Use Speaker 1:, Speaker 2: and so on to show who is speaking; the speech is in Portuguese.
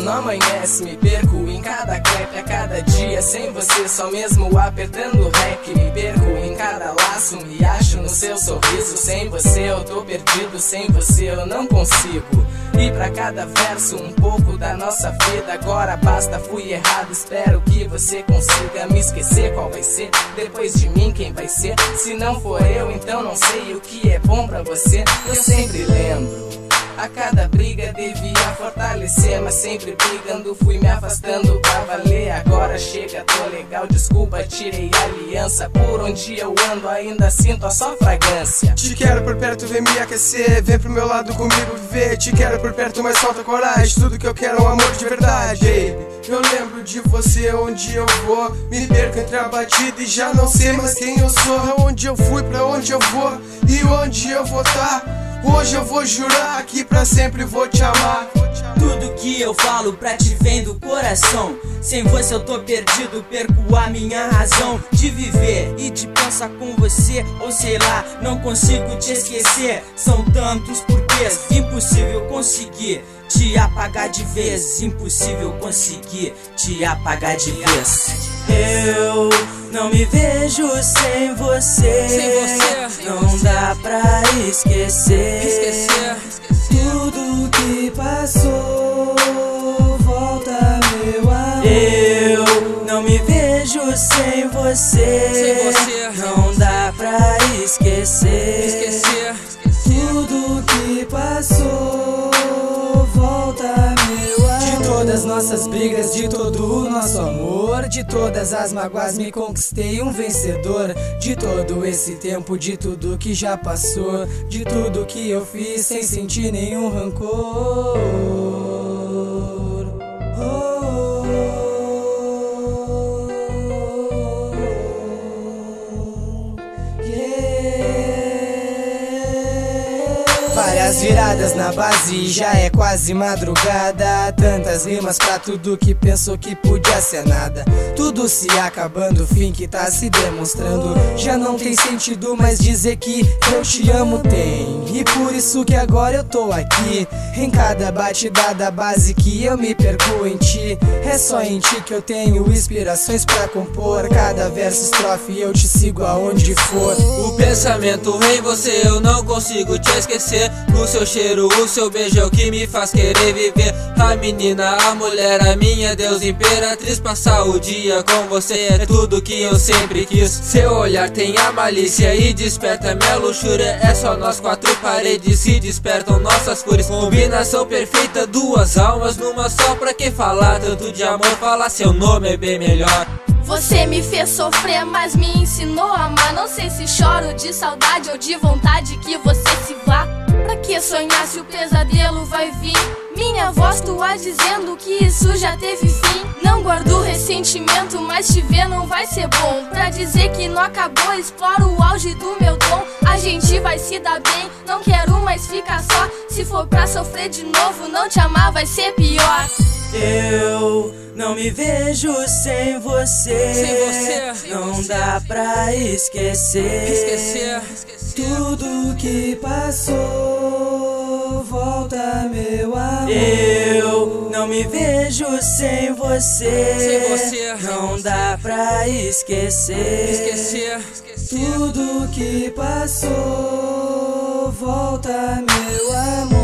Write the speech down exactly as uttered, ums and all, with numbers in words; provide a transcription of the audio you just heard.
Speaker 1: não amanhece, me perco em cada clipe, a cada dia sem você, só mesmo apertando rec. Me perco em cada laço, me acho no seu sorriso. Sem você eu tô perdido, sem você eu não consigo. E pra cada verso um pouco da nossa vida. Agora basta, fui errado, espero que você consiga me esquecer. Qual vai ser, depois de mim quem vai ser? Se não for eu, então não sei o que é bom pra você. Eu sempre lembro, a cada briga devia fortalecer, mas sempre brigando fui me afastando pra valer. Agora chega, tô legal, desculpa, tirei a aliança. Por onde eu ando ainda sinto a sua fragrância.
Speaker 2: Te quero por perto, vem me aquecer, vem pro meu lado comigo viver. Te quero por perto, mas falta coragem, tudo que eu quero é um amor de verdade. Baby, eu lembro de você onde eu vou, me perco entre a batida e já não sei mais quem eu sou. Aonde eu fui, pra onde eu vou e onde eu vou tá. Hoje eu vou jurar que pra sempre vou te amar.
Speaker 3: Tudo que eu falo pra ti vem do coração. Sem você eu tô perdido, perco a minha razão de viver e de pensar com você, ou sei lá, não consigo te esquecer. São tantos porquês, impossível conseguir te apagar de vez. Impossível conseguir te apagar de vez. Eu não me vejo sem você,
Speaker 1: sem você.
Speaker 3: Não dá pra esquecer,
Speaker 1: esquecer.
Speaker 3: Tudo que passou, volta meu amor. Eu não me vejo sem você,
Speaker 1: sem você.
Speaker 3: Não dá pra esquecer,
Speaker 1: esquecer.
Speaker 3: Tudo que passou, volta meu amor.
Speaker 4: De todas nossas brigas, de todo o nosso amor, de todas as mágoas me conquistei um vencedor. De todo esse tempo, de tudo que já passou, de tudo que eu fiz sem sentir nenhum rancor. Oh, yeah. Várias viradas na base, já é quase madrugada. Tantas rimas pra tudo que pensou que podia ser nada. Tudo se acabando, fim que tá se demonstrando. Já não tem sentido mais dizer que eu te amo, tem. E por isso que agora eu tô aqui, em cada batida da base que eu me perco em ti. É só em ti que eu tenho inspirações pra compor. Cada verso, estrofe, eu te sigo aonde for.
Speaker 5: O pensamento em você eu não consigo te esquecer. O seu cheiro, o seu beijo é o que me faz querer viver. A menina, a mulher, a minha Deus imperatriz. Passar o dia com você é tudo que eu sempre quis. Seu olhar tem a malícia e desperta minha luxúria. É só nós quatro paredes que despertam nossas cores. Combinação perfeita, duas almas numa só. Pra que falar tanto de amor, falar seu nome é bem melhor.
Speaker 6: Você me fez sofrer, mas me ensinou a amar. Não sei se choro de saudade ou de vontade que você se vá. Pra que sonhar se o pesadelo vai vir? Minha voz tua dizendo que isso já teve fim. Não guardo ressentimento, mas te ver não vai ser bom. Pra dizer que não acabou, exploro o auge do meu dom. A gente vai se dar bem, não quero mais ficar só. Se for pra sofrer de novo, não te amar vai ser pior.
Speaker 3: Eu não me vejo sem você,
Speaker 1: sem você.
Speaker 3: Não dá pra esquecer,
Speaker 1: esquecer.
Speaker 3: Tudo que passou, volta meu amor. Eu não me vejo sem você,
Speaker 1: sem você.
Speaker 3: Não dá pra esquecer,
Speaker 1: esquecer.
Speaker 3: Tudo que passou, volta meu amor.